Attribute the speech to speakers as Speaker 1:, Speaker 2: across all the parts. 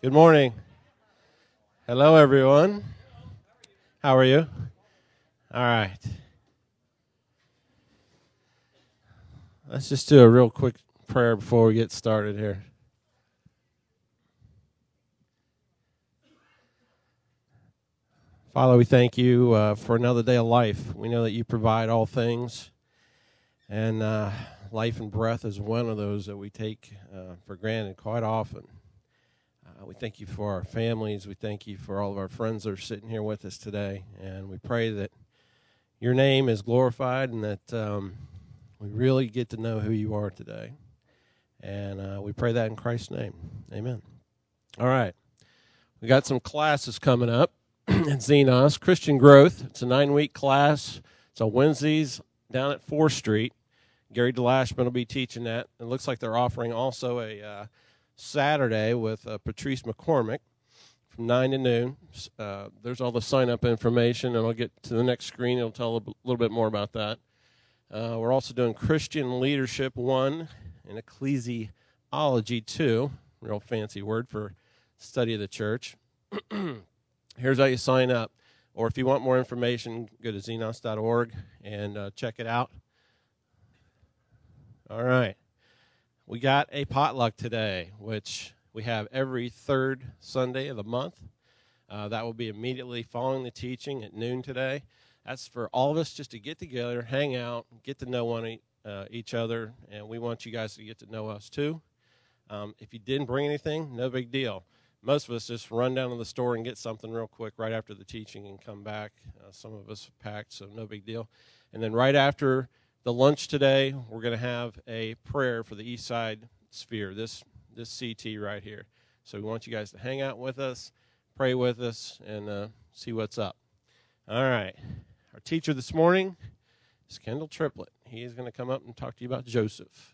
Speaker 1: Good morning. Hello, everyone. How are you? All right. Let's just do a real quick prayer before we get started here. Father, we thank you for another day of life. We know that you provide all things, and life and breath is one of those that we take for granted quite often. We thank you for our families. We thank you for all of our friends that are sitting here with us today, and we pray that your name is glorified and that we really get to know who you are today. And we pray that in Christ's name. Amen. All right. We got some classes coming up at Xenos. Christian Growth. It's a 9-week class. It's on Wednesdays down at 4th Street. Gary DeLashman will be teaching that. It looks like they're offering also a Saturday with Patrice McCormick from 9 to noon. There's all the sign-up information, and I'll get to the next screen. It'll tell a little bit more about that. We're also doing Christian Leadership 1 and Ecclesiology 2, real fancy word for study of the church. Here's how you sign up. Or if you want more information, go to xenos.org and check it out. All right. We got a potluck today, which we have every third Sunday of the month. That will be immediately following the teaching at noon today. That's for all of us just to get together, hang out, get to know each other, and we want you guys to get to know us too. If you didn't bring anything, no big deal. Most of us just run down to the store and get something real quick right after the teaching and come back. Some of us packed, so no big deal. And then right after the lunch today, we're going to have a prayer for the East Side Sphere, this CT right here. So we want you guys to hang out with us, pray with us, and see what's up. All right. Our teacher this morning is Kendall Triplett. He is going to come up and talk to you about Joseph.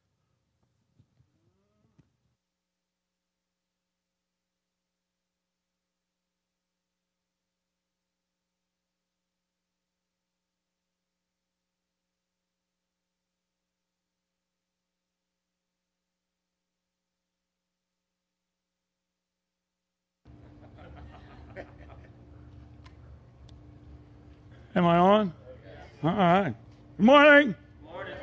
Speaker 2: Am I on? All right. Good morning.
Speaker 1: Morning.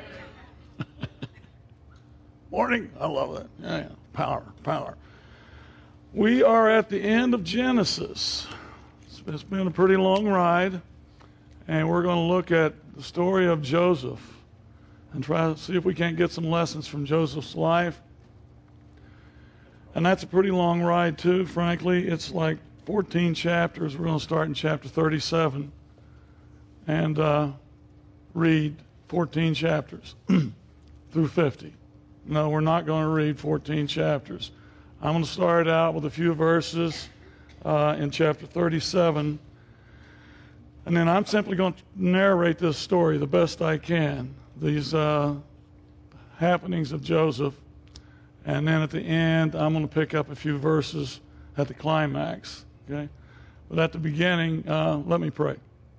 Speaker 2: Morning. I love that. Yeah. Power. We are at the end of Genesis. It's been a pretty long ride, and we're going to look at the story of Joseph and try to see if we can't get some lessons from Joseph's life. And that's a pretty long ride, too, frankly. It's like 14 chapters. We're going to start in chapter 37 and read 14 chapters through 50. No, we're not going to read 14 chapters. I'm going to start out with a few verses in chapter 37, and then I'm simply going to narrate this story the best I can, these happenings of Joseph, and then at the end, I'm going to pick up a few verses at the climax. Okay? But at the beginning, let me pray.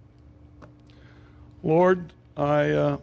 Speaker 2: Lord, I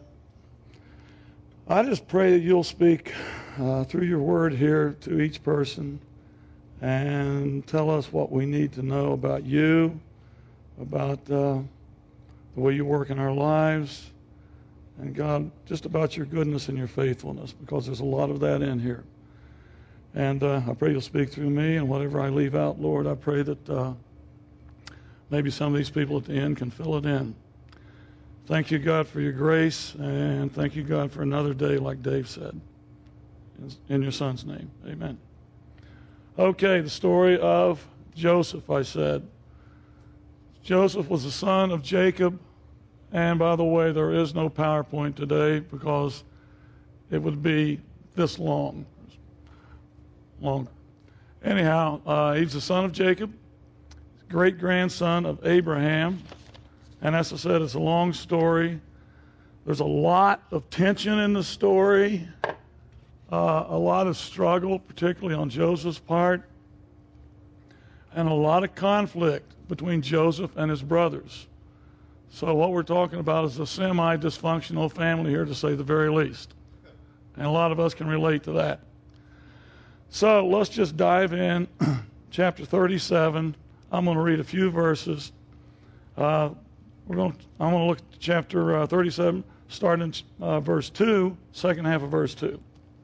Speaker 2: just pray that you'll speak through your word here to each person and tell us what we need to know about you, about the way you work in our lives, and God, just about your goodness and your faithfulness, because there's a lot of that in here. And I pray you'll speak through me, and whatever I leave out, Lord, I pray that maybe some of these people at the end can fill it in. Thank you, God, for your grace, and thank you, God, for another day, like Dave said. In your son's name, amen. Okay, the story of Joseph, I said. Joseph was the son of Jacob, and by the way, there is no PowerPoint today because it would be this long. Longer. Anyhow, he's the son of Jacob, great-grandson of Abraham. And as I said, it's a long story. There's a lot of tension in the story, a lot of struggle, particularly on Joseph's part, and a lot of conflict between Joseph and his brothers. So what we're talking about is a semi-dysfunctional family here, to say the very least. And a lot of us can relate to that. So let's just dive in chapter 37. I'm going to read a few verses. I'm going to look at chapter 37, starting in verse 2, second half of verse 2.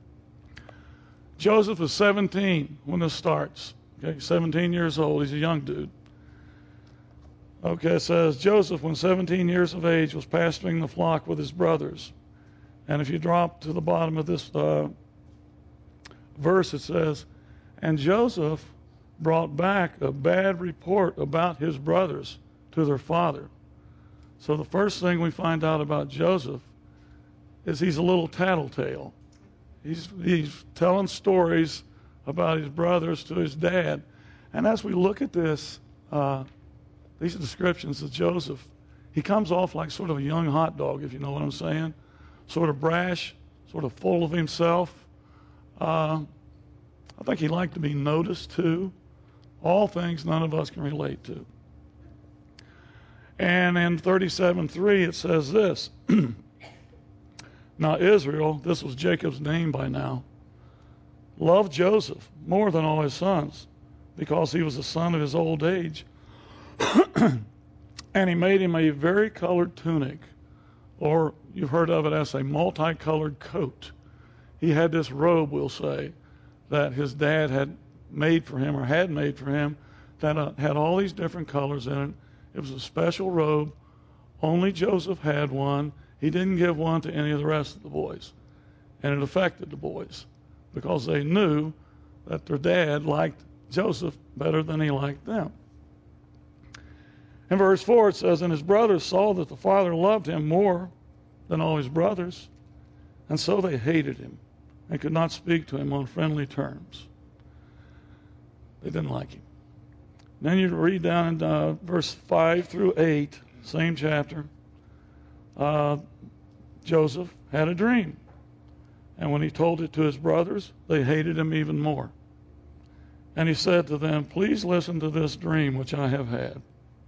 Speaker 2: Joseph is 17 when this starts. Okay, 17 years old. He's a young dude. Okay, it says, Joseph, when 17 years of age, was pasturing the flock with his brothers. And if you drop to the bottom of this verse, it says, and Joseph brought back a bad report about his brothers to their father. So the first thing we find out about Joseph is he's a little tattletale. He's telling stories about his brothers to his dad. And as we look at this, these are descriptions of Joseph. He comes off like sort of a young hot dog, if you know what I'm saying. Sort of brash, sort of full of himself. I think he liked to be noticed too. All things none of us can relate to. And in 37:3 it says this. Now Israel, this was Jacob's name by now, loved Joseph more than all his sons, because he was the son of his old age. And he made him a varicolored tunic, or you've heard of it as a multicolored coat. He had this robe, we'll say, that his dad had made for him that had all these different colors in it. It was a special robe. Only Joseph had one. He didn't give one to any of the rest of the boys. And it affected the boys because they knew that their dad liked Joseph better than he liked them. In verse 4 it says, and his brothers saw that the father loved him more than all his brothers, and so they hated him and could not speak to him on friendly terms. They didn't like him. Then you read down in verse 5 through 8, same chapter. Joseph had a dream. And when he told it to his brothers, they hated him even more. And he said to them, please listen to this dream which I have had.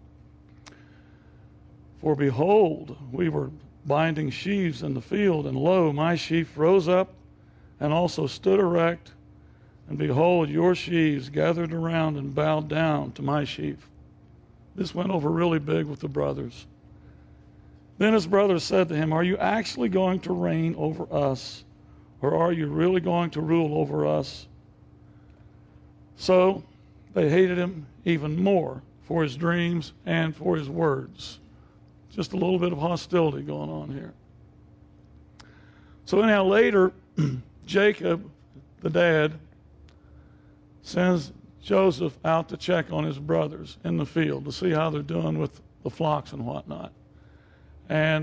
Speaker 2: For behold, we were binding sheaves in the field, and lo, my sheaf rose up and also stood erect. And behold, your sheaves gathered around and bowed down to my sheaf. This went over really big with the brothers. Then his brothers said to him, are you actually going to reign over us, or are you really going to rule over us? So they hated him even more for his dreams and for his words. Just a little bit of hostility going on here. So anyhow, later, Jacob, the dad, sends Joseph out to check on his brothers in the field to see how they're doing with the flocks and whatnot. And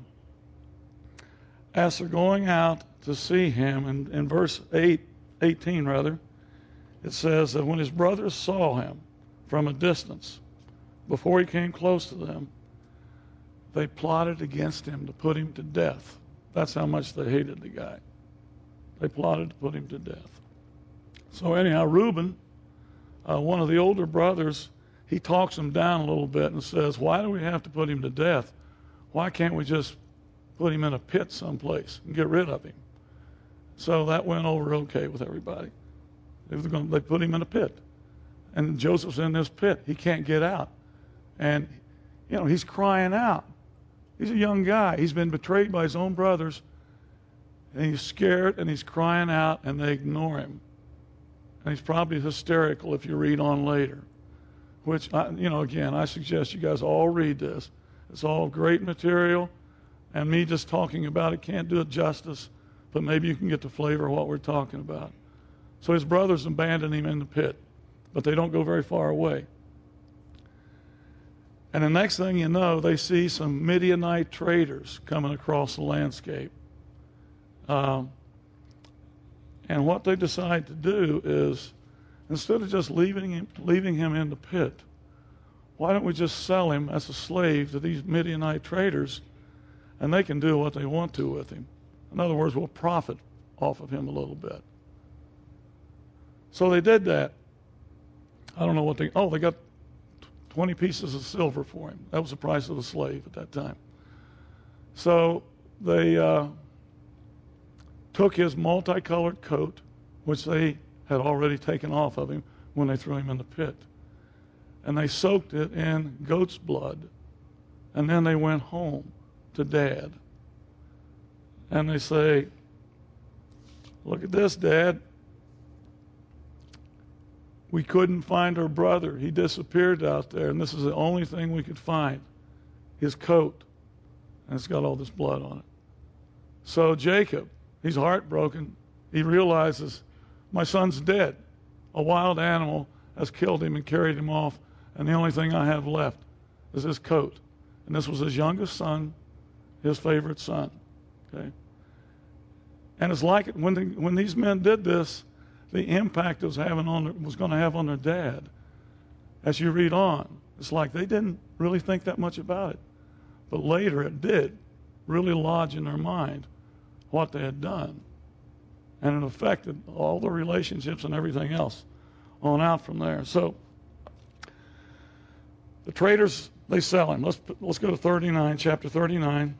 Speaker 2: as they're going out to see him, in verse 18, it says that when his brothers saw him from a distance, before he came close to them, they plotted against him to put him to death. That's how much they hated the guy. They plotted to put him to death. So anyhow, Reuben, one of the older brothers, he talks him down a little bit and says, why do we have to put him to death? Why can't we just put him in a pit someplace and get rid of him? So that went over okay with everybody. They put him in a pit. And Joseph's in this pit. He can't get out. And, he's crying out. He's a young guy. He's been betrayed by his own brothers. And he's scared and he's crying out, and they ignore him. And he's probably hysterical if you read on later. Which, again, I suggest you guys all read this. It's all great material. And me just talking about it can't do it justice. But maybe you can get the flavor of what we're talking about. So his brothers abandon him in the pit. But they don't go very far away. And the next thing you know, they see some Midianite traders coming across the landscape. And what they decide to do is, instead of just leaving him in the pit, why don't we just sell him as a slave to these Midianite traders, and they can do what they want to with him. In other words, we'll profit off of him a little bit. So they did that. I don't know what they got 20 pieces of silver for him. That was the price of a slave at that time. So they took his multicolored coat, which they had already taken off of him, when they threw him in the pit. And they soaked it in goat's blood. And then they went home to Dad. And they say, look at this, Dad. We couldn't find our brother. He disappeared out there, and this is the only thing we could find, his coat. And it's got all this blood on it. So Jacob, he's heartbroken. He realizes, my son's dead. A wild animal has killed him and carried him off, and the only thing I have left is his coat. And this was his youngest son, his favorite son. Okay? And it's like it, when these men did this, the impact it was going to have on their dad. As you read on, it's like they didn't really think that much about it. But later it did really lodge in their mind what they had done. And it affected all the relationships and everything else on out from there. So the traders, they sell him. Let's go to 39, chapter 39.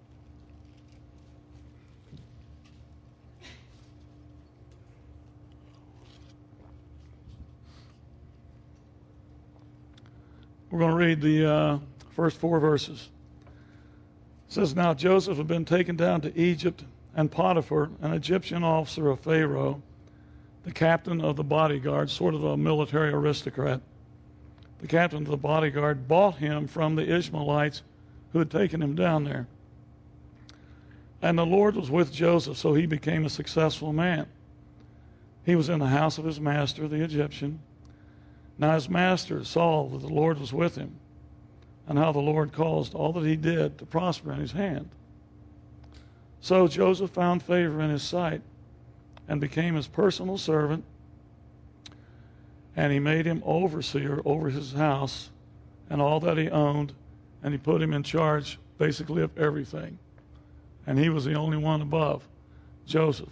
Speaker 2: We're going to read the first 4 verses. It says, now Joseph had been taken down to Egypt, and Potiphar, an Egyptian officer of Pharaoh, the captain of the bodyguard, sort of a military aristocrat, the captain of the bodyguard, bought him from the Ishmaelites who had taken him down there. And the Lord was with Joseph, so he became a successful man. He was in the house of his master, the Egyptian. Now his master saw that the Lord was with him, and how the Lord caused all that he did to prosper in his hand. So Joseph found favor in his sight and became his personal servant, and he made him overseer over his house and all that he owned, and he put him in charge basically of everything. And he was the only one above Joseph.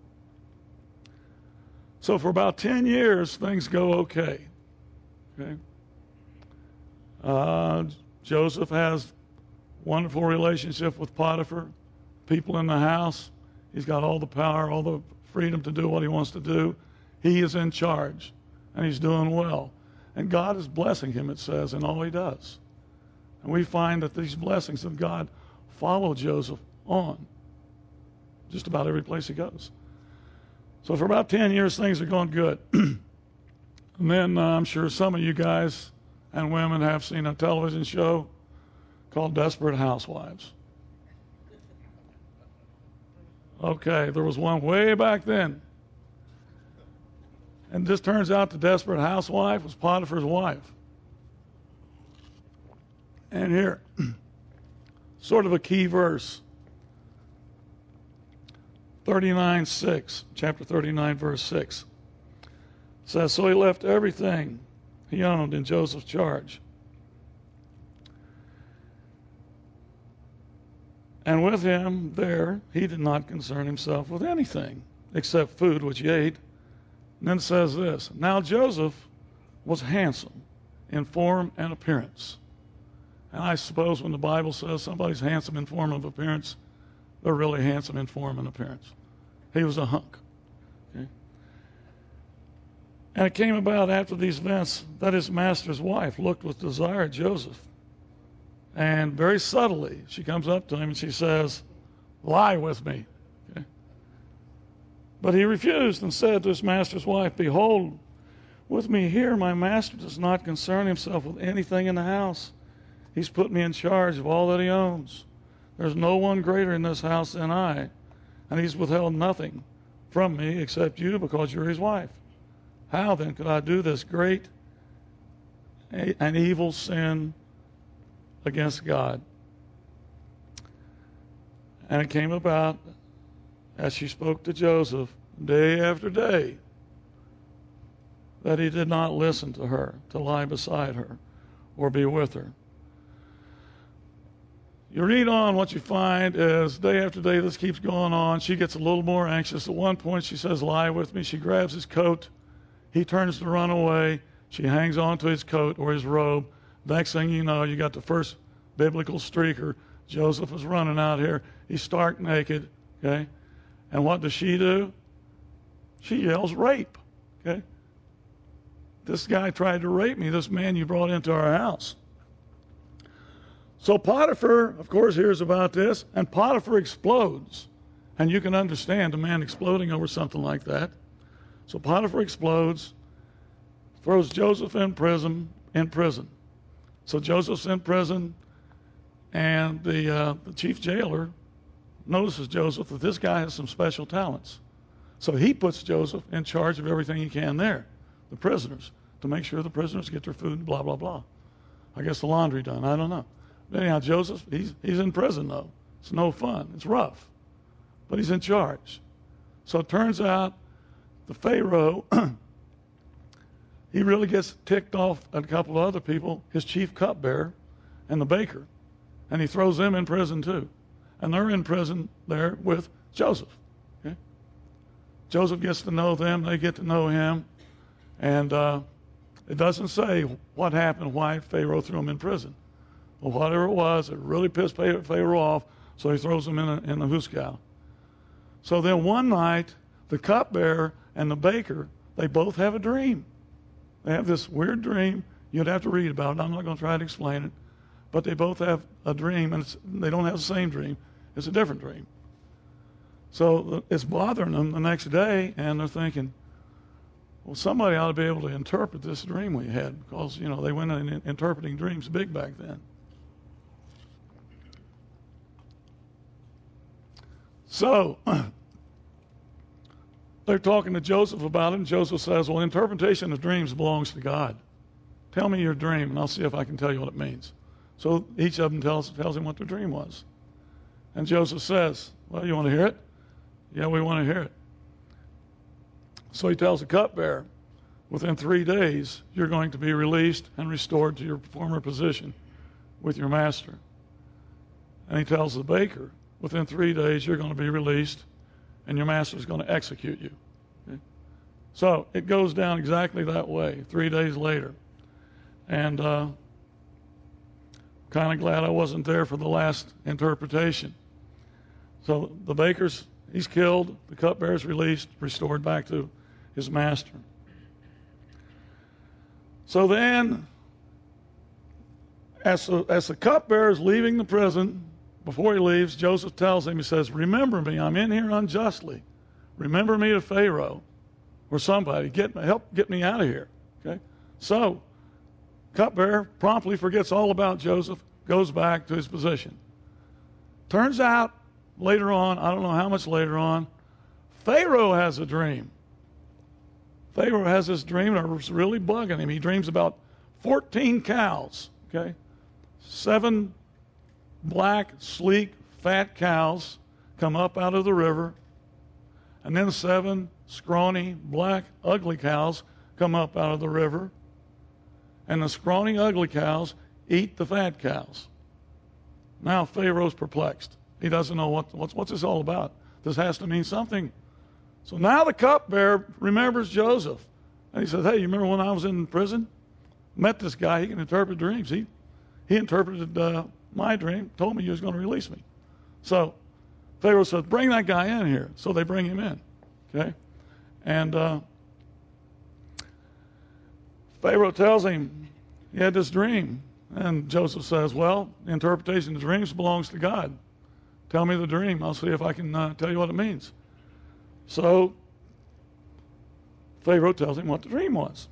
Speaker 2: So for about 10 years, things go okay. Joseph has wonderful relationship with Potiphar, people in the house. He's got all the power, all the freedom to do what he wants to do. He is in charge, and he's doing well. And God is blessing him, it says, in all he does. And we find that these blessings of God follow Joseph on just about every place he goes. So for about 10 years, things are going good. And then I'm sure some of you guys and women have seen a television show called Desperate Housewives. Okay, there was one way back then. And this turns out the desperate housewife was Potiphar's wife. And here, sort of a key verse. 39:6, chapter 39, verse 6. Says, so he left everything he owned in Joseph's charge. And with him there, he did not concern himself with anything except food which he ate. And then says this, now Joseph was handsome in form and appearance. And I suppose when the Bible says somebody's handsome in form of appearance, they're really handsome in form and appearance. He was a hunk. Okay? And it came about after these events that his master's wife looked with desire at Joseph. And very subtly, she comes up to him and she says, lie with me. Okay? But he refused and said to his master's wife, behold, with me here, my master does not concern himself with anything in the house. He's put me in charge of all that he owns. There's no one greater in this house than I, and he's withheld nothing from me except you because you're his wife. How then could I do this great and evil sin against God? And it came about as she spoke to Joseph day after day that he did not listen to her, to lie beside her or be with her. You read on, what you find is day after day this keeps going on. She gets a little more anxious. At one point she says, lie with me. She grabs his coat. He turns to run away. She hangs on to his coat or his robe. Next thing you know, you got the first biblical streaker. Joseph is running out here. He's stark naked. Okay? And what does she do? She yells rape. Okay? this guy tried to rape me, this man you brought into our house. So Potiphar, of course, hears about this, and Potiphar explodes. And you can understand a man exploding over something like that. So Potiphar explodes, throws Joseph in prison. So Joseph's in prison, and the chief jailer notices Joseph that this guy has some special talents. So he puts Joseph in charge of everything he can there, the prisoners, to make sure the prisoners get their food, blah, blah, blah. I guess the laundry done, I don't know. But anyhow, Joseph, he's in prison, though. It's no fun. It's rough. But he's in charge. So it turns out the Pharaoh, he really gets ticked off at a couple of other people, his chief cupbearer and the baker. And he throws them in prison, too. And they're in prison there with Joseph. Okay? Joseph gets to know them. They get to know him. And it doesn't say what happened, why Pharaoh threw him in prison. Well, whatever it was, it really pissed Pharaoh off, so he throws him in the hoosegow. So then one night, the cupbearer and the baker, they both have a dream. They have this weird dream. You'd have to read about it. I'm not going to try to explain it. But they both have a dream, and they don't have the same dream. It's a different dream. So it's bothering them the next day, and they're thinking, well, somebody ought to be able to interpret this dream we had, because, they went in interpreting dreams big back then. So they're talking to Joseph about it, and Joseph says, well, interpretation of dreams belongs to God. Tell me your dream, and I'll see if I can tell you what it means. So each of them tells him what their dream was. And Joseph says, well, you want to hear it? Yeah, we want to hear it. So he tells the cupbearer, within 3 days, you're going to be released and restored to your former position with your master. And he tells the baker, within 3 days, you're going to be released and your master is going to execute you. Okay? So it goes down exactly that way, 3 days later. And kind of glad I wasn't there for the last interpretation. So the baker's, he's killed, the cupbearer's released, restored back to his master. So then, as the cupbearer is leaving the prison, before he leaves, Joseph tells him, he says, remember me, I'm in here unjustly. Remember me to Pharaoh or somebody. Help get me out of here. Okay? So, cupbearer promptly forgets all about Joseph, goes back to his position. Turns out, later on, I don't know how much later on, Pharaoh has a dream. Pharaoh has this dream that was really bugging him. He dreams about 14 cows, okay? 7 black, sleek, fat cows come up out of the river, and then 7 scrawny, black, ugly cows come up out of the river, and the scrawny, ugly cows eat the fat cows. Now Pharaoh's perplexed. He doesn't know what's this all about. This has to mean something. So now the cupbearer remembers Joseph. And he says, hey, you remember when I was in prison? Met this guy. He can interpret dreams. He interpreted my dream, told me he was going to release me. So Pharaoh says, bring that guy in here. So they bring him in. Okay? And Pharaoh tells him he had this dream. And Joseph says, well, the interpretation of dreams belongs to God. Tell me the dream. I'll see if I can tell you what it means. So Pharaoh tells him what the dream was.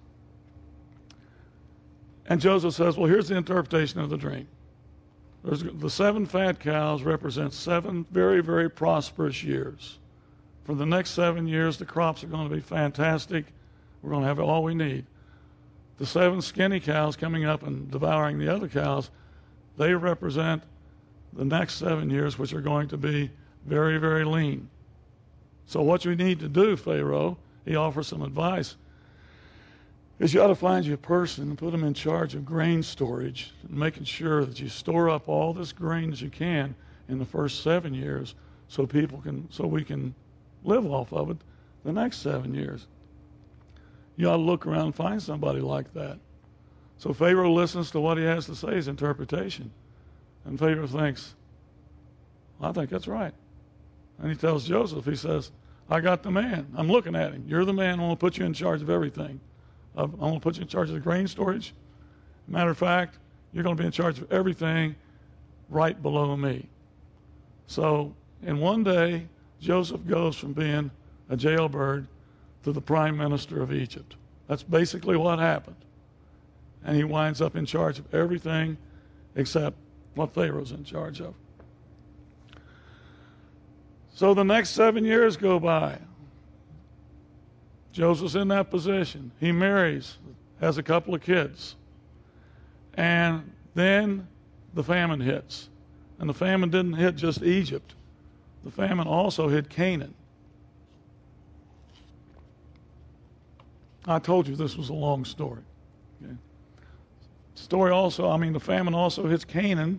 Speaker 2: And Joseph says, well, here's the interpretation of the dream. The 7 fat cows represent 7 very, very prosperous years. For the next 7 years, the crops are going to be fantastic. We're going to have all we need. The 7 skinny cows coming up and devouring the other cows, they represent the next 7 years, which are going to be very, very lean. So what you need to do, Pharaoh, he offers some advice, is you ought to find you a person and put them in charge of grain storage and making sure that you store up all this grain as you can in the first 7 years so we can live off of it the next 7 years. You ought to look around and find somebody like that. So Pharaoh listens to what he has to say, his interpretation. And Pharaoh thinks, I think that's right. And he tells Joseph, he says, I got the man. I'm looking at him. You're the man. I want to put you in charge of everything. I'm going to put you in charge of the grain storage. Matter of fact, you're going to be in charge of everything right below me. So in one day, Joseph goes from being a jailbird to the prime minister of Egypt. That's basically what happened. And he winds up in charge of everything except what Pharaoh's in charge of. So the next 7 years go by. Joseph's in that position. He marries, has a couple of kids. And then the famine hits. And the famine didn't hit just Egypt. The famine also hit Canaan. I told you this was a long story. Okay? The famine also hits Canaan,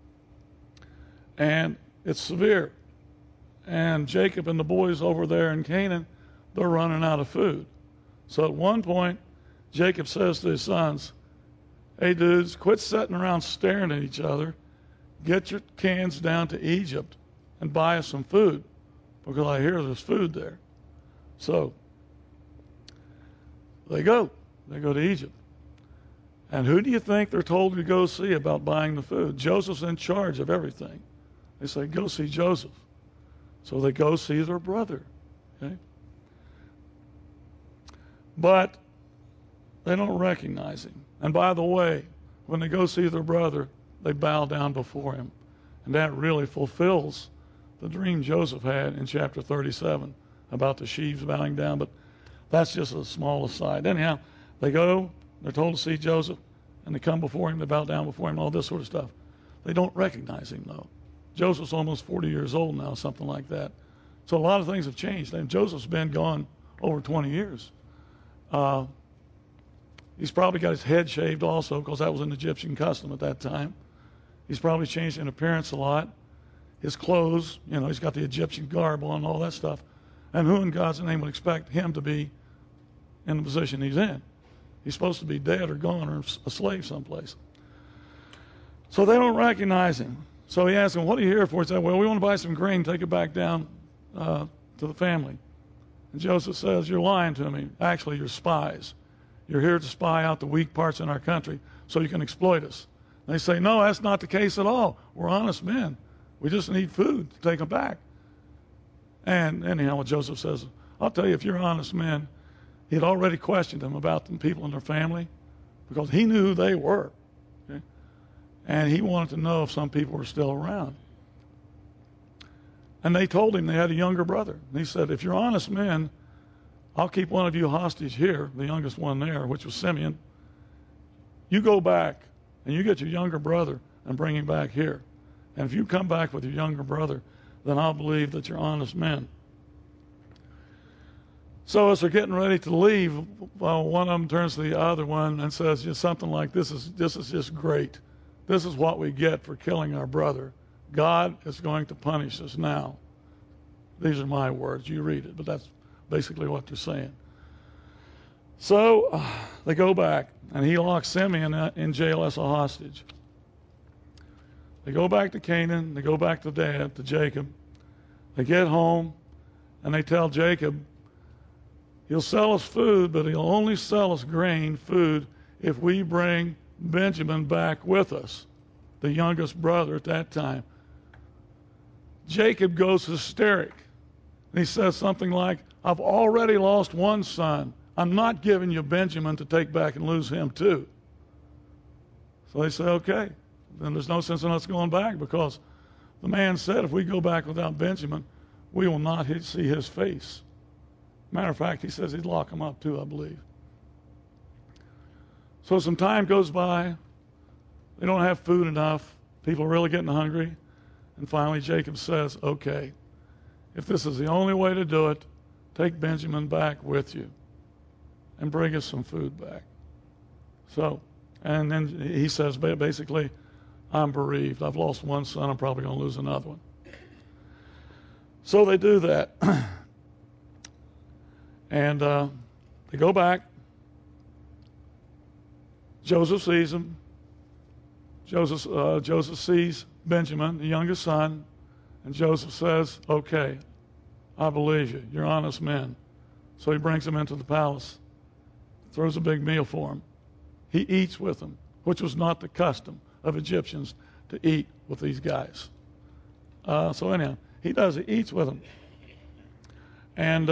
Speaker 2: and it's severe. And Jacob and the boys over there in Canaan, they're running out of food. So at one point, Jacob says to his sons, hey dudes, quit sitting around staring at each other. Get your cans down to Egypt and buy us some food, because I hear there's food there. So they go to Egypt. And who do you think they're told to go see about buying the food? Joseph's in charge of everything. They say, go see Joseph. So they go see their brother. Okay? But they don't recognize him. And by the way, when they go see their brother, they bow down before him. And that really fulfills the dream Joseph had in chapter 37 about the sheaves bowing down. But that's just a small aside. Anyhow, they go, they're told to see Joseph, and they come before him, they bow down before him, all this sort of stuff. They don't recognize him, though. Joseph's almost 40 years old now, something like that. So a lot of things have changed. And Joseph's been gone over 20 years. He's probably got his head shaved also, because that was an Egyptian custom at that time. He's probably changed in appearance a lot. His clothes, he's got the Egyptian garb on, all that stuff. And who in God's name would expect him to be in the position he's in? He's supposed to be dead or gone or a slave someplace. So they don't recognize him. So he asks them, what are you here for? He said, well, we want to buy some grain, take it back down to the family. And Joseph says, you're lying to me. Actually, you're spies. You're here to spy out the weak parts in our country so you can exploit us. And they say, no, that's not the case at all. We're honest men. We just need food to take them back. And anyhow, what Joseph says, I'll tell you, if you're honest men, he had already questioned them about the people in their family, because he knew who they were. Okay? And he wanted to know if some people were still around. And they told him they had a younger brother. And he said, if you're honest men, I'll keep one of you hostage here, the youngest one there, which was Simeon. You go back and you get your younger brother and bring him back here. And if you come back with your younger brother, then I'll believe that you're honest men. So as they're getting ready to leave, one of them turns to the other one and says just something like, this is just great. This is what we get for killing our brother. God is going to punish us now. These are my words. You read it, but that's basically what they're saying. So they go back, and he locks Simeon in jail as a hostage. They go back to Canaan. They go back to Dad, to Jacob. They get home, and they tell Jacob, he'll sell us food, but he'll only sell us grain, food, if we bring Benjamin back with us, the youngest brother at that time. Jacob goes hysteric. And he says something like, I've already lost one son. I'm not giving you Benjamin to take back and lose him too. So they say, okay, then there's no sense in us going back, because the man said if we go back without Benjamin, we will not see his face. Matter of fact, he says he'd lock him up too, I believe. So some time goes by. They don't have food enough. People are really getting hungry. And finally Jacob says, okay, if this is the only way to do it, take Benjamin back with you and bring us some food back. So, and then he says basically, I'm bereaved. I've lost one son. I'm probably going to lose another one. So they do that. And they go back. Joseph sees him. Joseph sees Benjamin, the youngest son, and Joseph says, okay, I believe you. You're honest men. So he brings him into the palace. throws a big meal for him. He eats with them, which was not the custom of Egyptians to eat with these guys. So anyhow, he does. He eats with them. And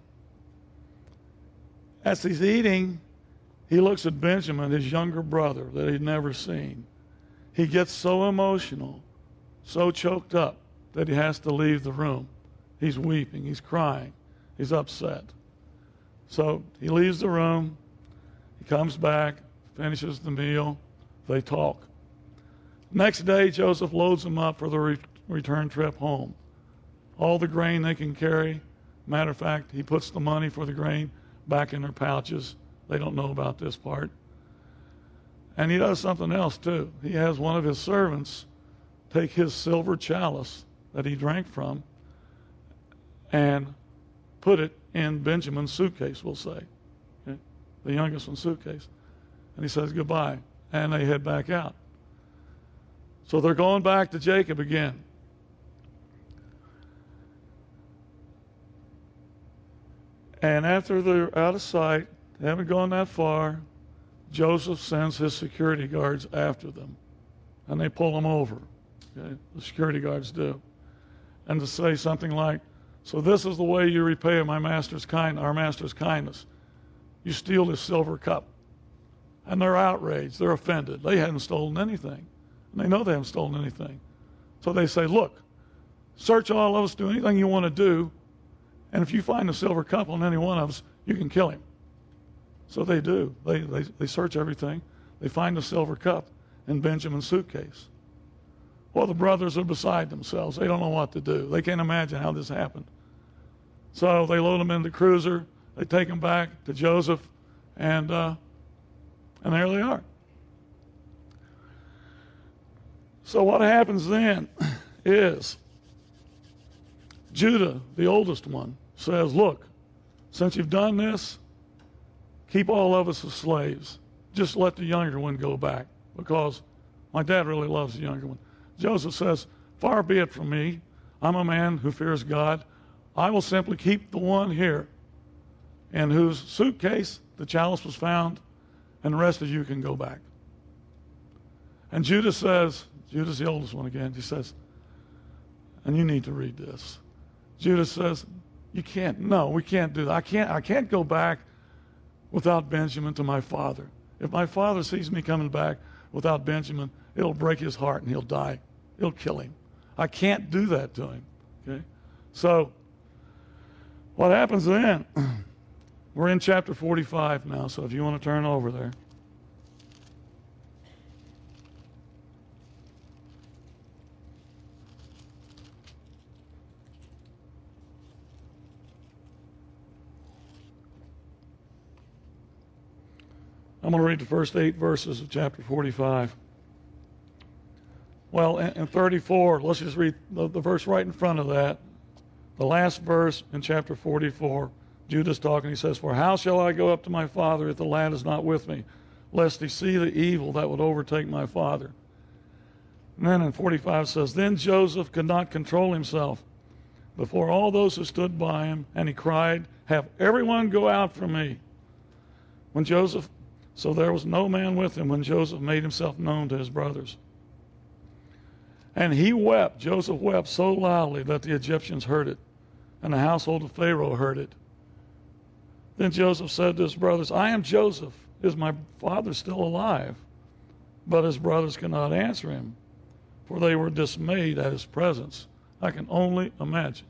Speaker 2: as he's eating, he looks at Benjamin, his younger brother that he'd never seen. He gets so emotional, so choked up, that he has to leave the room. He's weeping, he's crying, he's upset. So he leaves the room, he comes back, finishes the meal, they talk. Next day, Joseph loads them up for the return trip home. All the grain they can carry. Matter of fact, he puts the money for the grain back in their pouches. They don't know about this part. And he does something else too. He has one of his servants take his silver chalice that he drank from and put it in Benjamin's suitcase, we'll say. Okay? The youngest one's suitcase. And he says goodbye. And they head back out. So they're going back to Jacob again. And after they're out of sight, they haven't gone that far, Joseph sends his security guards after them. And they pull them over. Okay? The security guards do. And to say something like, so this is the way you repay our master's kindness. You steal this silver cup. And they're outraged. They're offended. They hadn't stolen anything. And they know they haven't stolen anything. So they say, look, search all of us, do anything you want to do. And if you find a silver cup on any one of us, you can kill him. So they do. They search everything. They find the silver cup in Benjamin's suitcase. Well, the brothers are beside themselves. They don't know what to do. They can't imagine how this happened. So they load him in the cruiser. They take him back to Joseph, and there they are. So what happens then is Judah, the oldest one, says, look, since you've done this, keep all of us as slaves. Just let the younger one go back, because my dad really loves the younger one. Joseph says, far be it from me. I'm a man who fears God. I will simply keep the one here in whose suitcase the chalice was found, and the rest of you can go back. And Judah says, Judah's the oldest one again, he says, and you need to read this. Judah says, you can't, no, we can't do that. I can't go back without Benjamin to my father. If my father sees me coming back without Benjamin, it'll break his heart and he'll die. It'll kill him. I can't do that to him. Okay? So, what happens then? We're in chapter 45 now, so if you want to turn over there. I'm going to read the first 8 verses of chapter 45. Well, in 34, let's just read the verse right in front of that. The last verse in chapter 44, Judah's talking. He says, for how shall I go up to my father if the lad is not with me, lest he see the evil that would overtake my father? And then in 45 says, then Joseph could not control himself before all those who stood by him, and he cried, have everyone go out from me. So there was no man with him when Joseph made himself known to his brothers. And he wept, Joseph wept so loudly that the Egyptians heard it, and the household of Pharaoh heard it. Then Joseph said to his brothers, I am Joseph. Is my father still alive? But his brothers could not answer him, for they were dismayed at his presence. I can only imagine.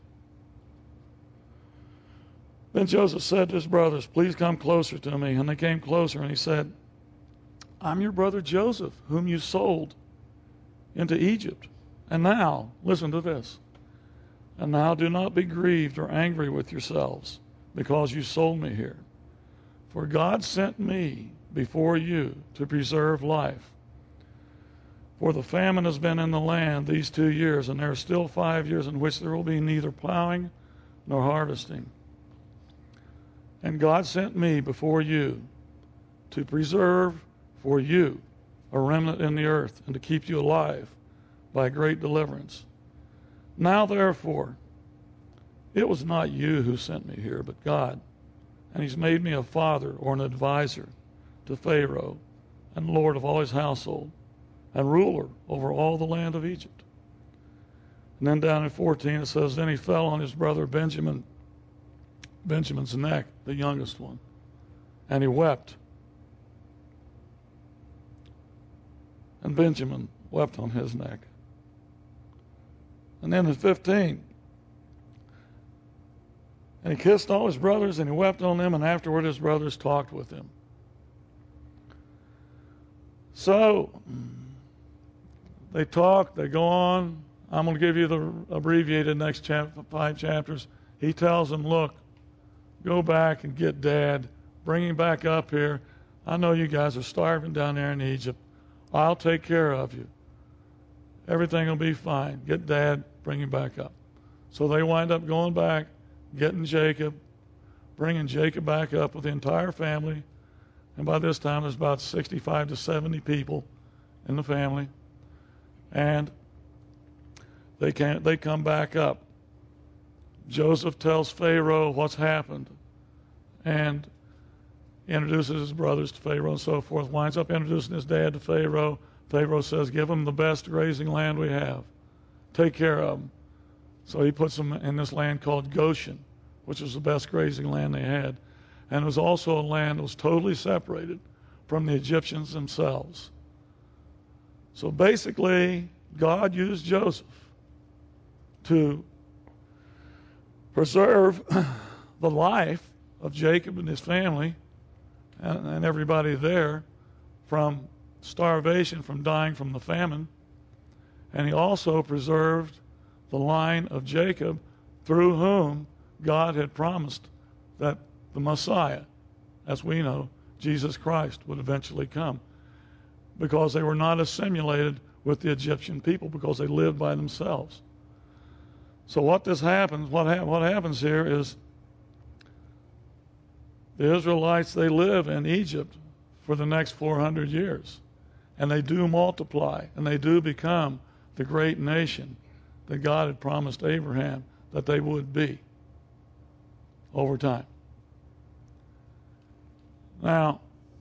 Speaker 2: Then Joseph said to his brothers, please come closer to me. And they came closer, and he said, I'm your brother Joseph, whom you sold into Egypt. And now, listen to this. And now do not be grieved or angry with yourselves, because you sold me here. For God sent me before you to preserve life. For the famine has been in the land these 2 years, and there are still 5 years in which there will be neither plowing nor harvesting. And God sent me before you to preserve for you a remnant in the earth, and to keep you alive by great deliverance. Now therefore, it was not you who sent me here, but God. and he's made me a father or an advisor to Pharaoh, and Lord of all his household, and ruler over all the land of Egypt. And then down in 14 it says, then he fell on his brother Benjamin's neck, the youngest one, and he wept. And Benjamin wept on his neck. And then in 15, and he kissed all his brothers, and he wept on them, and afterward his brothers talked with him. So, they talk, they go on. I'm going to give you the abbreviated next 5 chapters. He tells them, look, go back and get Dad. Bring him back up here. I know you guys are starving down there in Egypt. I'll take care of you. Everything will be fine. Get Dad, bring him back up. So they wind up going back, getting Jacob, bringing Jacob back up with the entire family. And by this time, there's about 65 to 70 people in the family. And they come back up. Joseph tells Pharaoh what's happened and introduces his brothers to Pharaoh and so forth, winds up introducing his dad to Pharaoh. Pharaoh says, give them the best grazing land we have. Take care of them. So he puts them in this land called Goshen, which was the best grazing land they had. And it was also a land that was totally separated from the Egyptians themselves. So basically, God used Joseph to preserve the life of Jacob and his family and everybody there from starvation, from dying from the famine. And he also preserved the line of Jacob through whom God had promised that the Messiah, as we know, Jesus Christ, would eventually come, because they were not assimilated with the Egyptian people, because they lived by themselves. So what happens here is the Israelites, they live in Egypt for the next 400 years, and they do multiply, and they do become the great nation that God had promised Abraham that they would be over time. Now,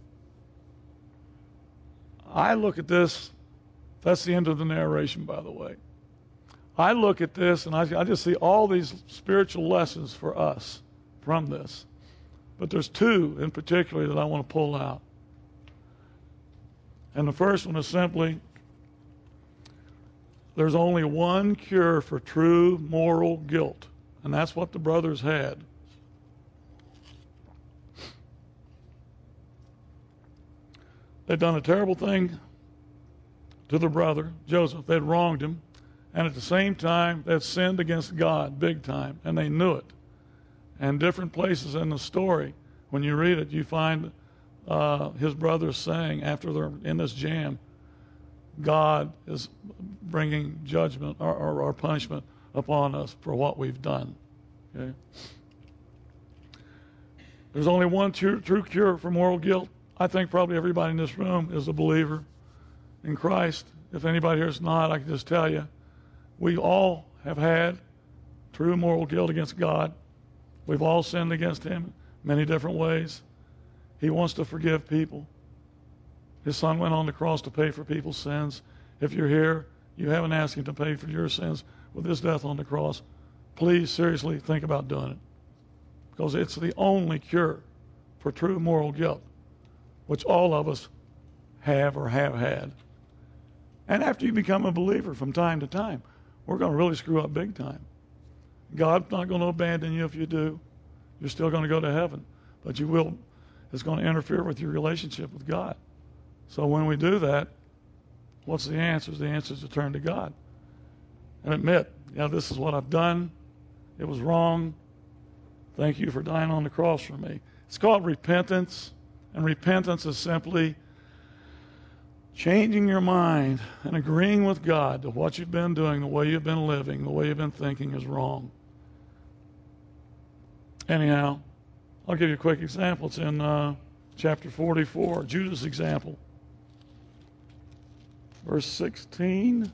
Speaker 2: I look at this, that's the end of the narration, by the way. I look at this and I just see all these spiritual lessons for us from this. But there's 2 in particular that I want to pull out. And the first one is simply, there's only one cure for true moral guilt, and that's what the brothers had. They'd done a terrible thing to their brother, Joseph. They'd wronged him, and at the same time, they'd sinned against God big time, and they knew it. And different places in the story, when you read it, you find his brothers saying, after they're in this jam, God is bringing judgment or punishment upon us for what we've done. Okay? There's only one true cure for moral guilt. I think probably everybody in this room is a believer in Christ. If anybody here is not, I can just tell you, we all have had true moral guilt against God. We've all sinned against him many different ways. He wants to forgive people. His son went on the cross to pay for people's sins. If you're here, you haven't asked him to pay for your sins with his death on the cross, please seriously think about doing it, because it's the only cure for true moral guilt, which all of us have or have had. And after you become a believer from time to time, we're going to really screw up big time. God's not going to abandon you if you do. You're still going to go to heaven, but it's going to interfere with your relationship with God. So when we do that, what's the answer? The answer is to turn to God and admit, this is what I've done. It was wrong. Thank you for dying on the cross for me. It's called repentance, and repentance is simply changing your mind and agreeing with God that what you've been doing, the way you've been living, the way you've been thinking is wrong. Anyhow, I'll give you a quick example. It's in chapter 44, Judah's example. Verse 16.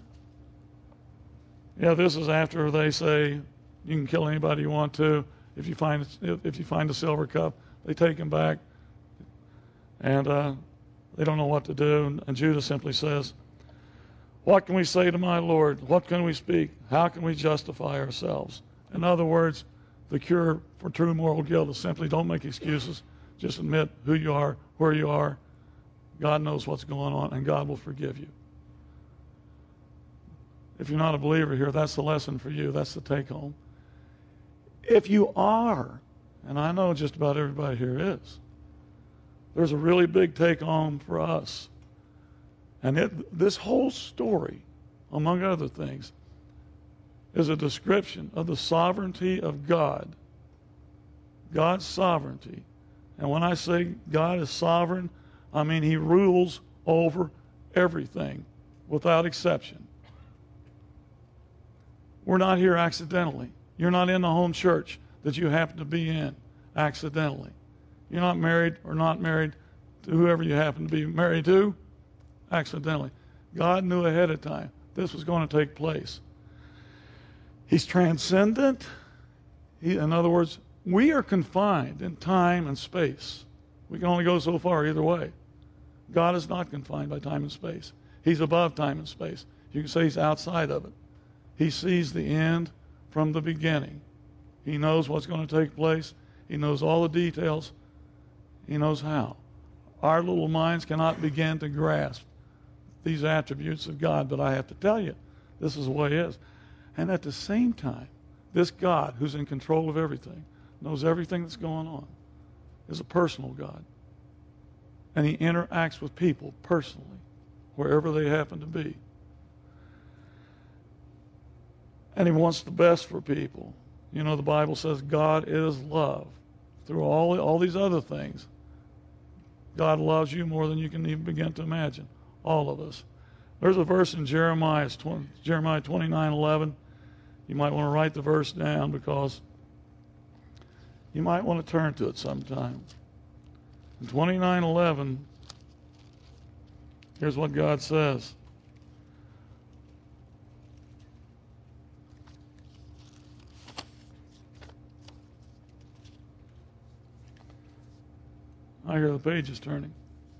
Speaker 2: This is after they say you can kill anybody you want to. If you find a silver cup, They take him back, and they don't know what to do. And Judah simply says, "What can we say to my Lord? What can we speak? How can we justify ourselves?" In other words, the cure for true moral guilt is simply don't make excuses. Just admit who you are, where you are. God knows what's going on, and God will forgive you. If you're not a believer here, that's the lesson for you. That's the take home. If you are, and I know just about everybody here is, there's a really big take home for us. And this whole story, among other things, is a description of the sovereignty of God. God's sovereignty. And when I say God is sovereign, I mean he rules over everything without exception. We're not here accidentally. You're not in the home church that you happen to be in accidentally. You're not married or not married to whoever you happen to be married to accidentally. God knew ahead of time this was going to take place. He's transcendent. In other words, we are confined in time and space. We can only go so far either way. God is not confined by time and space. He's above time and space. You can say he's outside of it. He sees the end from the beginning. He knows what's going to take place. He knows all the details. He knows how. Our little minds cannot begin to grasp these attributes of God, but I have to tell you, this is the way it is. And at the same time, this God who's in control of everything, knows everything that's going on, is a personal God. And he interacts with people personally, wherever they happen to be. And he wants the best for people. You know, the Bible says God is love. Through all these other things, God loves you more than you can even begin to imagine. All of us. There's a verse in Jeremiah 29:11. You might want to write the verse down because you might want to turn to it sometime. In 29:11, here's what God says. I hear the page is turning.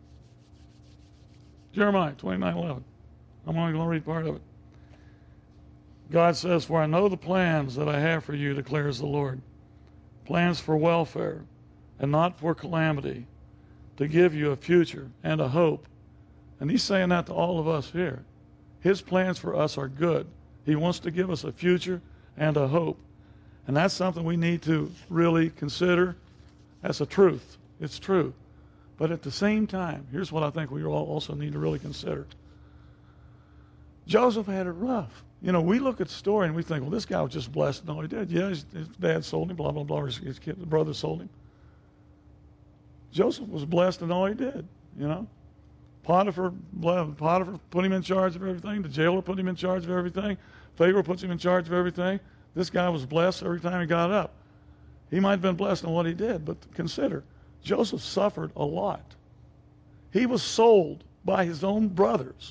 Speaker 2: Jeremiah 29:11. I'm only going to read part of it. God says, "For I know the plans that I have for you, declares the Lord. Plans for welfare and not for calamity, to give you a future and a hope." And he's saying that to all of us here. His plans for us are good. He wants to give us a future and a hope. And that's something we need to really consider as a truth. It's true. But at the same time, here's what I think we all also need to really consider. Joseph had it rough. You know, we look at the story and we think, well, this guy was just blessed in all he did. Yeah, his dad sold him, blah, blah, blah, his brother sold him. Joseph was blessed in all he did, you know. Potiphar put him in charge of everything. The jailer put him in charge of everything. Pharaoh puts him in charge of everything. This guy was blessed every time he got up. He might have been blessed in what he did, but consider, Joseph suffered a lot. He was sold by his own brothers.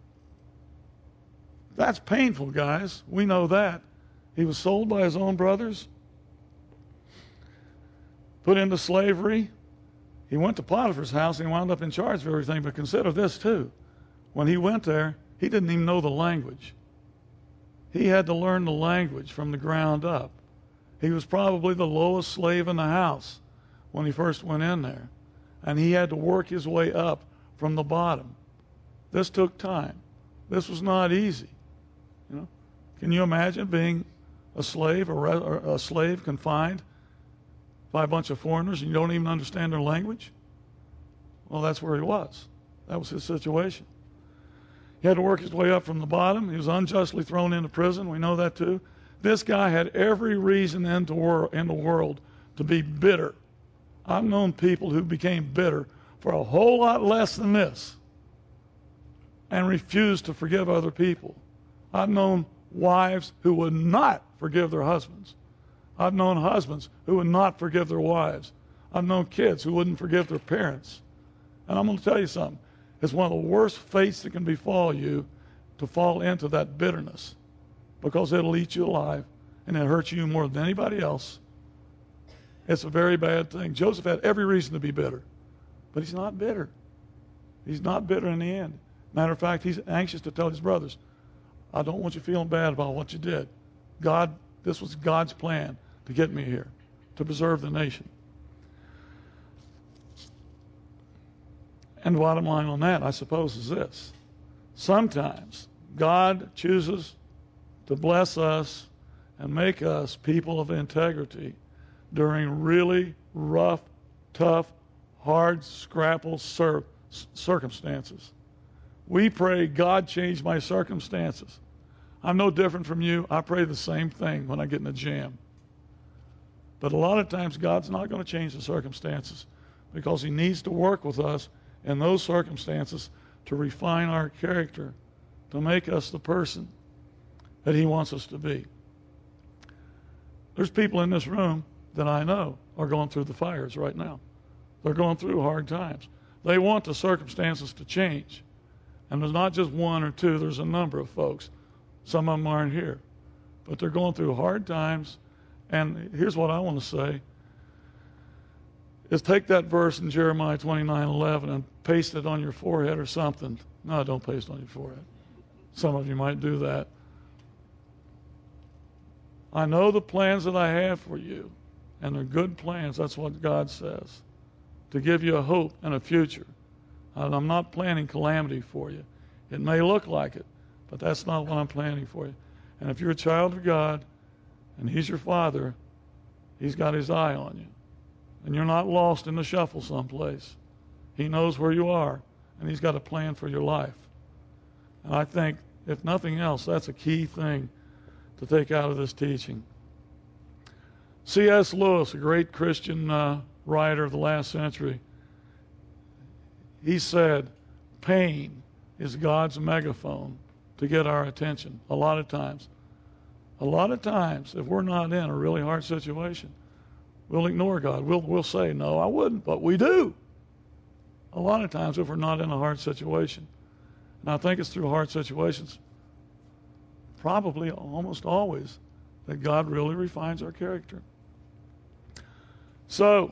Speaker 2: That's painful, guys. We know that. He was sold by his own brothers, put into slavery. He went to Potiphar's house and he wound up in charge of everything. But consider this too. When he went there, he didn't even know the language. He had to learn the language from the ground up. He was probably the lowest slave in the house when he first went in there. And he had to work his way up from the bottom. This took time. This was not easy. You know, can you imagine being a slave or a slave confined by a bunch of foreigners and you don't even understand their language? Well, that's where he was. That was his situation. He had to work his way up from the bottom. He was unjustly thrown into prison. We know that too. This guy had every reason in the world to be bitter. I've known people who became bitter for a whole lot less than this and refused to forgive other people. I've known wives who would not forgive their husbands. I've known husbands who would not forgive their wives. I've known kids who wouldn't forgive their parents. And I'm going to tell you something. It's one of the worst fates that can befall you to fall into that bitterness, because it'll eat you alive and it hurts you more than anybody else. It's a very bad thing. Joseph had every reason to be bitter, but he's not bitter. He's not bitter in the end. Matter of fact, he's anxious to tell his brothers, I don't want you feeling bad about what you did. This was God's plan to get me here, to preserve the nation. And the bottom line on that, I suppose, is this. Sometimes God chooses to bless us and make us people of integrity during really rough, tough, hard, scrapple circumstances. We pray, God, change my circumstances. I'm no different from you. I pray the same thing when I get in a jam. But a lot of times God's not going to change the circumstances because he needs to work with us in those circumstances to refine our character, to make us the person that he wants us to be. There's people in this room that I know are going through the fires right now. They're going through hard times. They want the circumstances to change. And there's not just one or two, there's a number of folks. Some of them aren't here. But they're going through hard times. And here's what I want to say, is take that verse in Jeremiah 29:11 and paste it on your forehead or something. No, don't paste it on your forehead. Some of you might do that. I know the plans that I have for you, and they're good plans. That's what God says, to give you a hope and a future. And I'm not planning calamity for you. It may look like it, but that's not what I'm planning for you. And if you're a child of God, and he's your father, he's got his eye on you. And you're not lost in the shuffle someplace. He knows where you are, and he's got a plan for your life. And I think, if nothing else, that's a key thing to take out of this teaching. C.S. Lewis, a great Christian writer of the last century, he said, pain is God's megaphone to get our attention a lot of times. A lot of times, if we're not in a really hard situation, we'll ignore God. We'll say, no, I wouldn't, but we do. A lot of times if we're not in a hard situation. And I think it's through hard situations, probably almost always, that God really refines our character. So,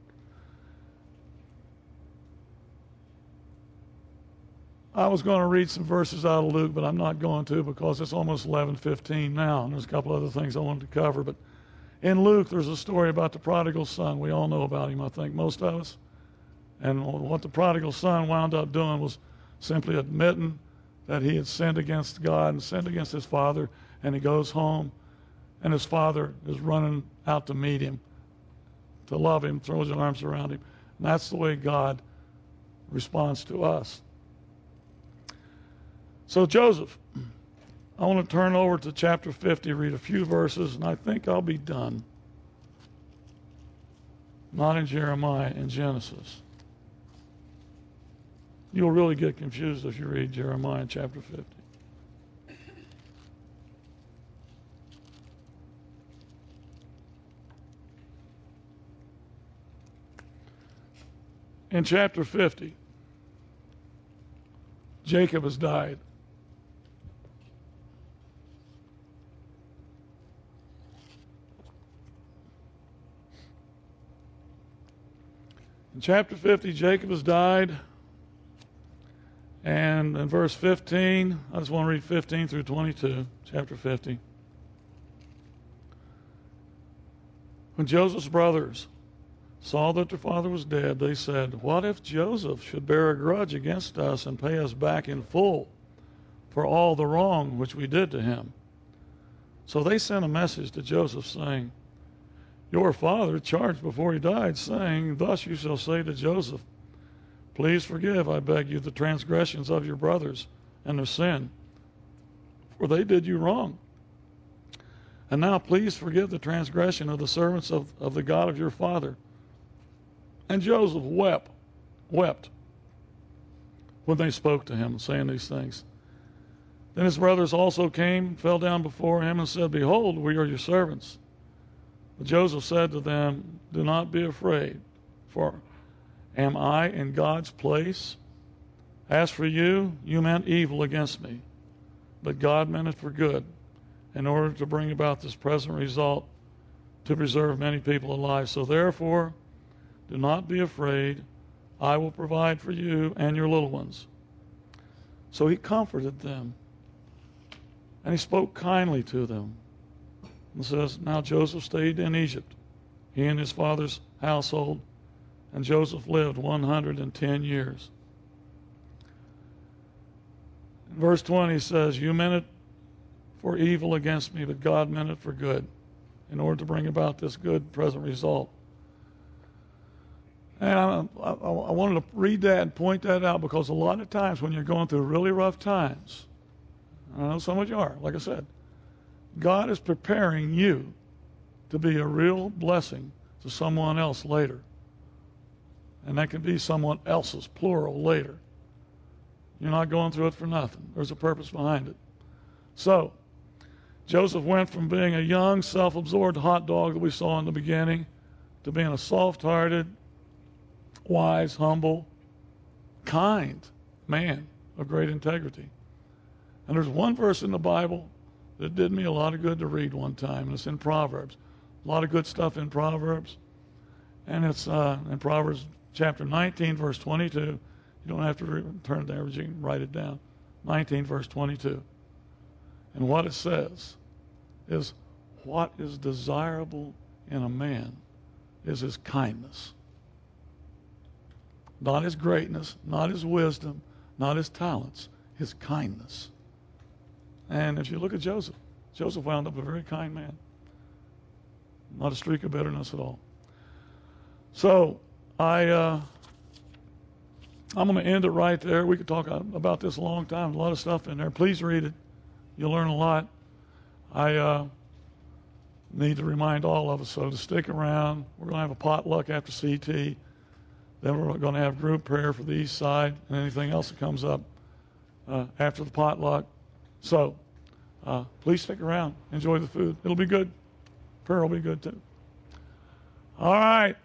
Speaker 2: I was going to read some verses out of Luke, but I'm not going to because it's almost 11:15 now, and there's a couple other things I wanted to cover. But in Luke, there's a story about the prodigal son. We all know about him, I think, most of us. And what the prodigal son wound up doing was simply admitting that he had sinned against God and sinned against his father, and he goes home, and his father is running out to meet him, to love him, throws his arms around him. And that's the way God responds to us. So Joseph, I want to turn over to chapter 50, read a few verses, and I think I'll be done. Not in Jeremiah, in Genesis. You'll really get confused if you read Jeremiah chapter 50. In chapter 50, Jacob has died. In chapter 50, Jacob has died. And in verse 15, I just want to read 15 through 22, chapter 50. When Joseph's brothers saw that their father was dead, they said, what if Joseph should bear a grudge against us and pay us back in full for all the wrong which we did to him? So they sent a message to Joseph saying, your father charged before he died, saying, thus you shall say to Joseph, please forgive, I beg you, the transgressions of your brothers and their sin, for they did you wrong. And now please forgive the transgression of the servants of the God of your father. And Joseph wept when they spoke to him, saying these things. Then his brothers also came, fell down before him, and said, behold, we are your servants. But Joseph said to them, do not be afraid, for am I in God's place? As for you, you meant evil against me, but God meant it for good, in order to bring about this present result, to preserve many people alive. So therefore, do not be afraid. I will provide for you and your little ones. So he comforted them, and he spoke kindly to them. And says, now Joseph stayed in Egypt, he and his father's household, and Joseph lived 110 years. In verse 20 says, you meant it for evil against me, but God meant it for good, in order to bring about this good present result. And I wanted to read that and point that out, because a lot of times when you're going through really rough times, I know some of you are, like I said, God is preparing you to be a real blessing to someone else later. And that can be someone else's, plural, later. You're not going through it for nothing. There's a purpose behind it. So, Joseph went from being a young, self-absorbed hot dog that we saw in the beginning to being a soft-hearted, wise, humble, kind man of great integrity. And there's one verse in the Bible that did me a lot of good to read one time, and it's in Proverbs. A lot of good stuff in Proverbs. And it's in Proverbs chapter 19, verse 22. You don't have to turn there, but you can write it down. 19, verse 22. And what it says is, what is desirable in a man is his kindness. Not his greatness, not his wisdom, not his talents, his kindness. And if you look at Joseph, Joseph wound up a very kind man. Not a streak of bitterness at all. So I'm going to end it right there. We could talk about this a long time. A lot of stuff in there. Please read it. You'll learn a lot. I need to remind all of us, so to stick around. We're going to have a potluck after CT. Then we're going to have group prayer for the east side and anything else that comes up after the potluck. So please stick around. Enjoy the food. It'll be good. Prayer will be good too. All right.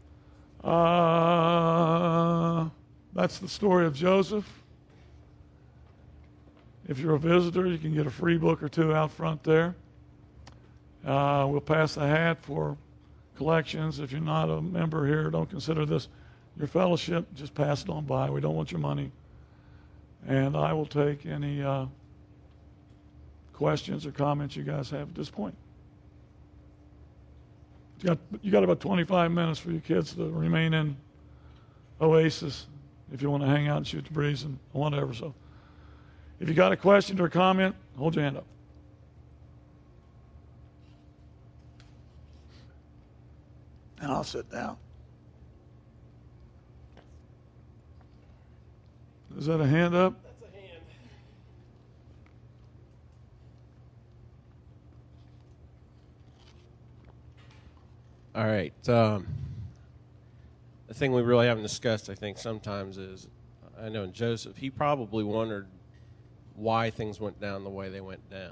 Speaker 2: That's the story of Joseph. If you're a visitor, you can get a free book or two out front there. We'll pass the hat for collections. If you're not a member here, don't consider this your fellowship. Just pass it on by. We don't want your money. And I will take any questions or comments you guys have at this point. You got about 25 minutes for your kids to remain in Oasis if you want to hang out and shoot the breeze and whatever. So if you got a question or a comment, hold your hand up. And I'll sit down. Is that a hand up?
Speaker 1: That's a hand. All right. The thing we really haven't discussed, I think, sometimes is, I know in Joseph, he probably wondered why things went down the way they went down.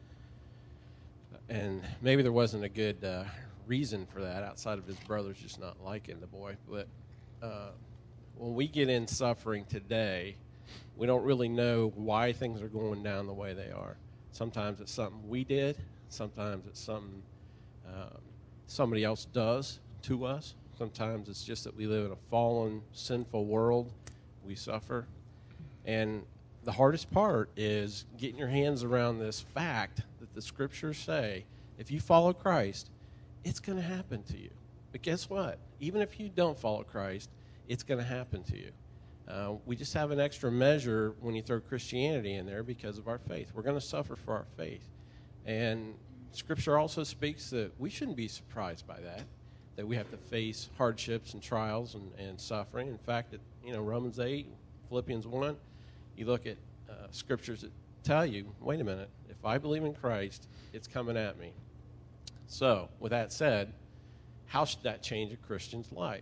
Speaker 1: And maybe there wasn't a good reason for that outside of his brothers just not liking the boy. But when we get in suffering today, we don't really know why things are going down the way they are. Sometimes it's something we did. Sometimes it's something somebody else does to us. Sometimes it's just that we live in a fallen, sinful world. We suffer. And the hardest part is getting your hands around this fact that the scriptures say, if you follow Christ, it's going to happen to you. But guess what? Even if you don't follow Christ, it's going to happen to you. We just have an extra measure when you throw Christianity in there because of our faith. We're going to suffer for our faith. And Scripture also speaks that we shouldn't be surprised by that we have to face hardships and trials and suffering. In fact, Romans 8, Philippians 1, you look at Scriptures that tell you, wait a minute, if I believe in Christ, it's coming at me. So, with that said, how should that change a Christian's life?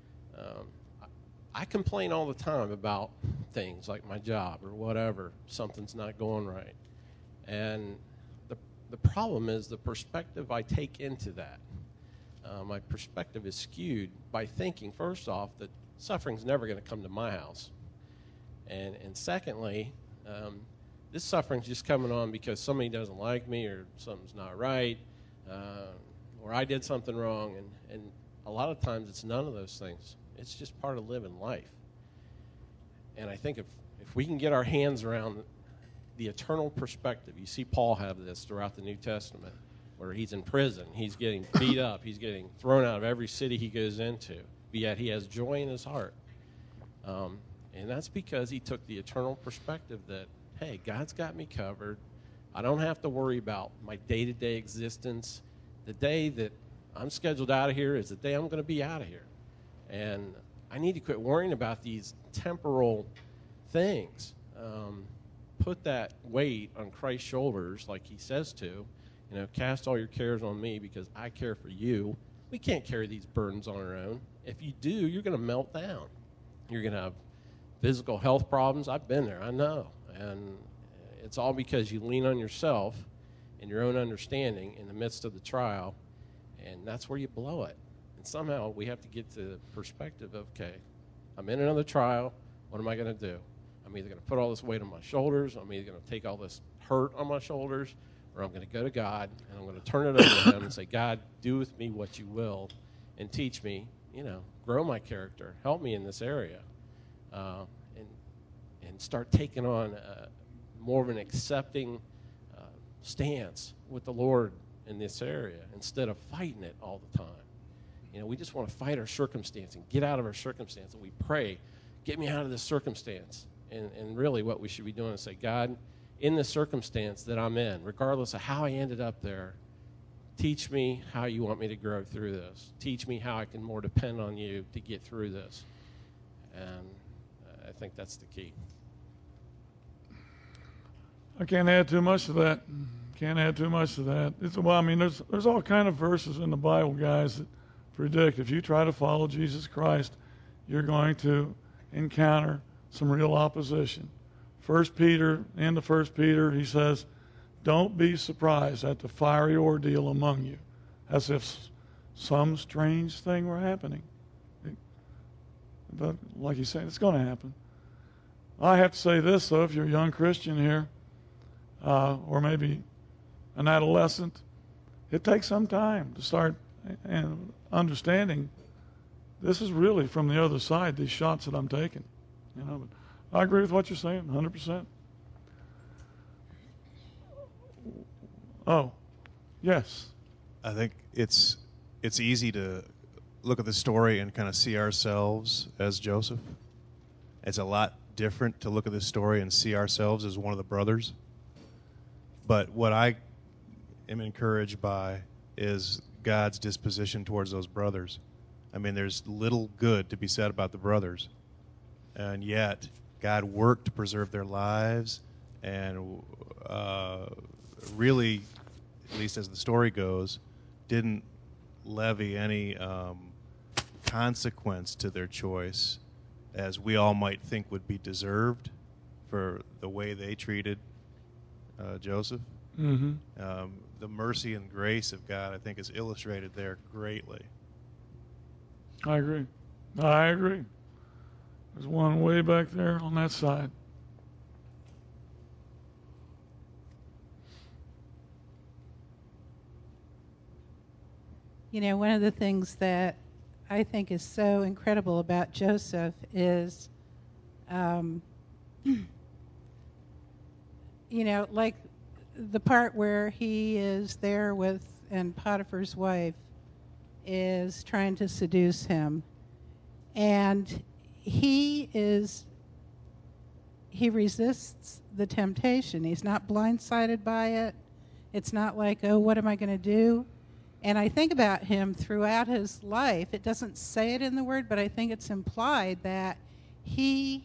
Speaker 1: I complain all the time about things like my job or whatever. Something's not going right. And the problem is the perspective I take into that. My perspective is skewed by thinking, first off, that suffering's never going to come to my house. And secondly, this suffering's just coming on because somebody doesn't like me or something's not right, or I did something wrong. And a lot of times it's none of those things. It's just part of living life. And I think if we can get our hands around the eternal perspective, you see Paul have this throughout the New Testament, where he's in prison, he's getting beat up, he's getting thrown out of every city he goes into, but yet he has joy in his heart. And that's because he took the eternal perspective that, hey, God's got me covered. I don't have to worry about my day-to-day existence. The day that I'm scheduled out of here is the day I'm going to be out of here. And I need to quit worrying about these temporal things. Put that weight on Christ's shoulders, like he says to. Cast all your cares on me because I care for you. We can't carry these burdens on our own. If you do, you're going to melt down. You're going to have physical health problems. I've been there. I know. And it's all because you lean on yourself and your own understanding in the midst of the trial, and that's where you blow it. And somehow we have to get to the perspective of, okay, I'm in another trial. What am I going to do? I'm either going to put all this weight on my shoulders, I'm either going to take all this hurt on my shoulders, or I'm going to go to God, and I'm going to turn it over to him and say, God, do with me what you will, and teach me, grow my character, help me in this area, and start taking on more of an accepting stance with the Lord in this area instead of fighting it all the time. We just want to fight our circumstance and get out of our circumstance, and we pray, get me out of this circumstance. And really what we should be doing is say, God, in the circumstance that I'm in, regardless of how I ended up there, teach me how you want me to grow through this. Teach me how I can more depend on you to get through this. And I think that's the key.
Speaker 2: I can't add too much to that. There's all kind of verses in the Bible, guys, that predict if you try to follow Jesus Christ, you're going to encounter some real opposition. In the First Peter, he says, don't be surprised at the fiery ordeal among you, as if some strange thing were happening. But like you say, it's going to happen. I have to say this, though, if you're a young Christian here, or maybe an adolescent, it takes some time to start and understanding this is really from the other side, these shots that I'm taking. But I agree with what you're saying, 100%. Oh, yes.
Speaker 3: I think it's easy to look at the story and kind of see ourselves as Joseph. It's a lot different to look at this story and see ourselves as one of the brothers. But what I am encouraged by is God's disposition towards those brothers. There's little good to be said about the brothers, and yet God worked to preserve their lives and really, at least as the story goes, didn't levy any consequence to their choice, as we all might think would be deserved for the way they treated Joseph.
Speaker 2: Mm-hmm.
Speaker 3: The mercy and grace of God, I think, is illustrated there greatly.
Speaker 2: I agree. There's one way back there on that side.
Speaker 4: One of the things that I think is so incredible about Joseph is, like the part where he is there and Potiphar's wife is trying to seduce him. And he resists the temptation. He's not blindsided by it. It's not like, oh, what am I going to do? And I think about him throughout his life. It doesn't say it in the word, but I think it's implied that he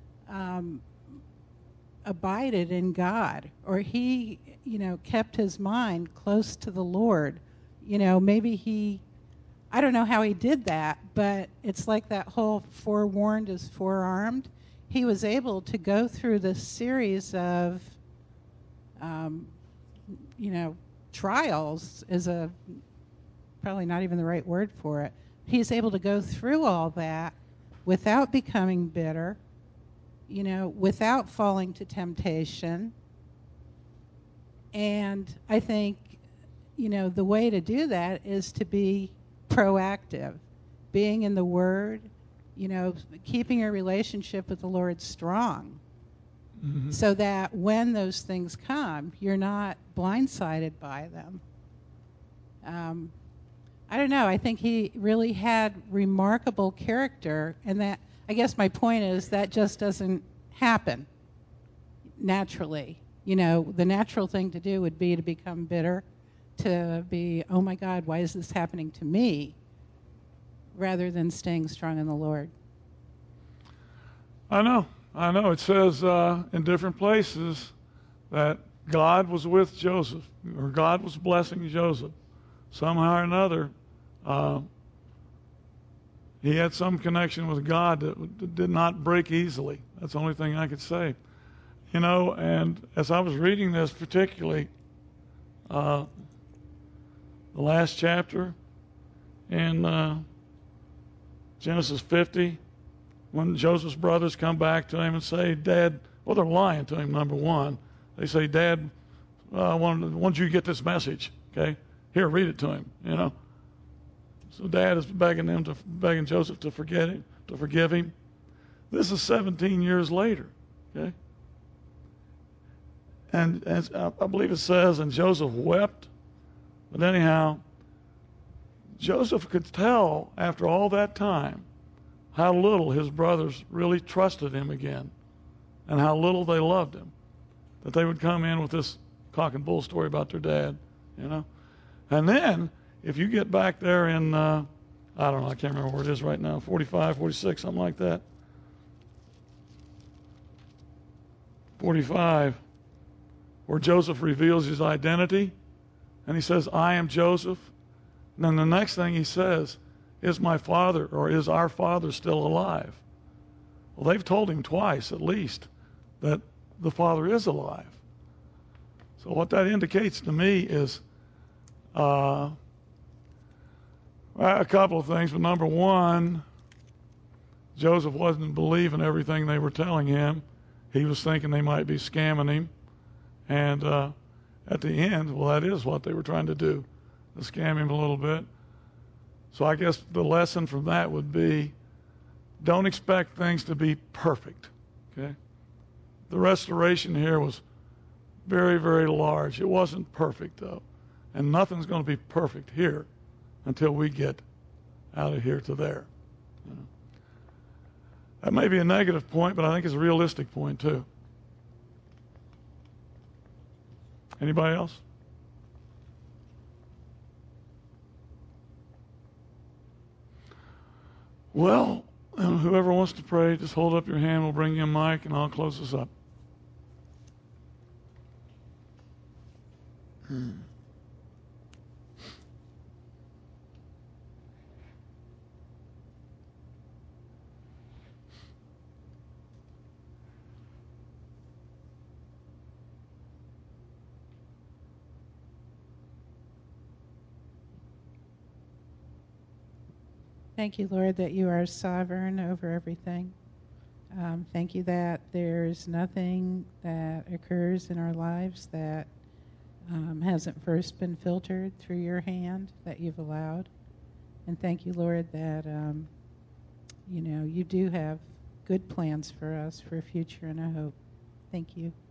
Speaker 4: abided in God, or he, kept his mind close to the Lord. Maybe I don't know how he did that, but it's like that whole forewarned is forearmed. He was able to go through this series of, trials is probably not even the right word for it. He's able to go through all that without becoming bitter, without falling to temptation. And I think, the way to do that is to be proactive, being in the Word, keeping your relationship with the Lord strong, so that when those things come, you're not blindsided by them. I don't know. I think he really had remarkable character, and that, I guess my point is, that just doesn't happen naturally. The natural thing to do would be to become bitter, to be, oh my God, why is this happening to me, rather than staying strong in the Lord.
Speaker 2: I know. It says in different places that God was with Joseph, or God was blessing Joseph. Somehow or another, he had some connection with God that did not break easily. That's the only thing I could say. And as I was reading this, particularly the last chapter in Genesis 50, when Joseph's brothers come back to him and say, Dad, well, they're lying to him, number one. They say, Dad, wanted you to get this message, okay? Here, read it to him, So Dad is begging Joseph to forgive him. This is 17 years later, okay? And as I believe it says, and Joseph wept. But anyhow, Joseph could tell after all that time how little his brothers really trusted him again, and how little they loved him. That they would come in with this cock and bull story about their dad, And then, if you get back there in, I don't know, I can't remember where it is right now, 45, 46, something like that. 45, where Joseph reveals his identity, and he says, I am Joseph. And then the next thing he says, is my father, or is our father still alive? Well, they've told him twice, at least, that the father is alive. So what that indicates to me is a couple of things. But number one, Joseph wasn't believing everything they were telling him. He was thinking they might be scamming him. And at the end, well, that is what they were trying to do, to scam him a little bit. So I guess the lesson from that would be, don't expect things to be perfect, okay? The restoration here was very, very large. It wasn't perfect, though. And nothing's going to be perfect here until we get out of here to there. That may be a negative point, but I think it's a realistic point, too. Anybody else? Well, whoever wants to pray, just hold up your hand. We'll bring you a mic, and I'll close this up.
Speaker 4: Thank you, Lord, that you are sovereign over everything. Thank you that there's nothing that occurs in our lives that hasn't first been filtered through your hand that you've allowed. And thank you, Lord, that you do have good plans for us for a future and a hope. Thank you.